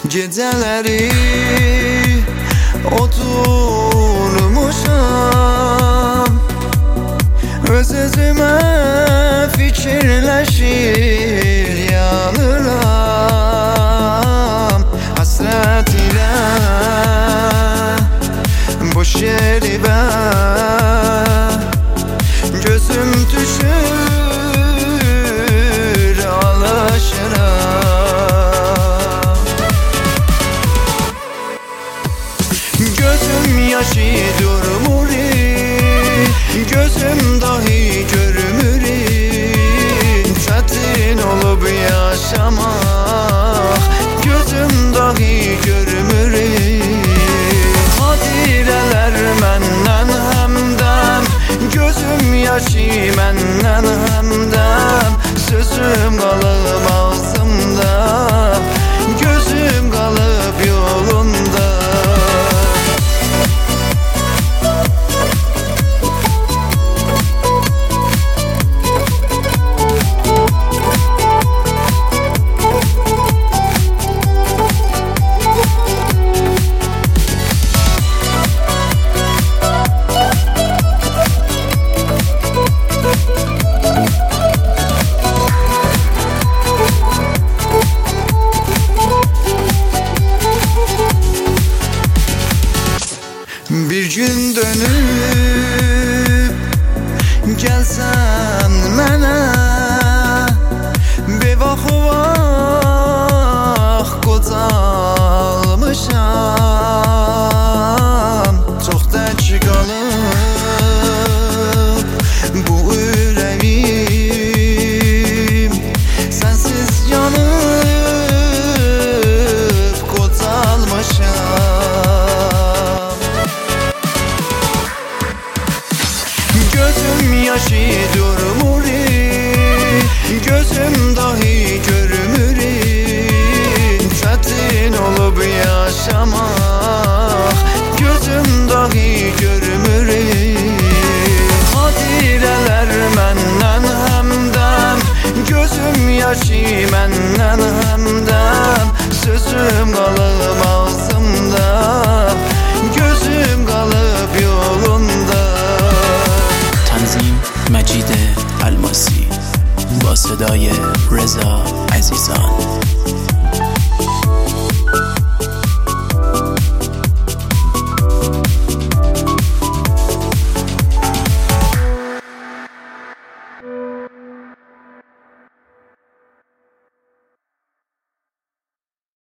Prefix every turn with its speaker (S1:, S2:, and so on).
S1: Geceleri oturmuşam, öz-özüme fikirleşir yanıram. Hasret ile boş yerime gözüm düşür ağlaşıram. Gözüm yaşı durmur, gözüm dahi görmür. Çetin olup yaşamak, gözüm dahi görmür. Hadireler menden hemdem, gözüm yaşı menden hemdem. Sözüm kalıp ağzımda, gözüm kalıp yolunda. Bir gün dönüp gelsen mənə, bevax qocalmışam. Çox tək qalıb bu ürəyim, sənsiz yanıb qocalmışam. Gözüm yaşı durmur, gözüm dahi görmür. Çetin olup yaşamak, gözüm dahi görmür. Hadireler menden hemdem, gözüm yaşı menden hemdem. Sözüm kalıp ağzımda, gözüm kalıp yolunda.
S2: مجید الماسی با صدای رضا عزیزان.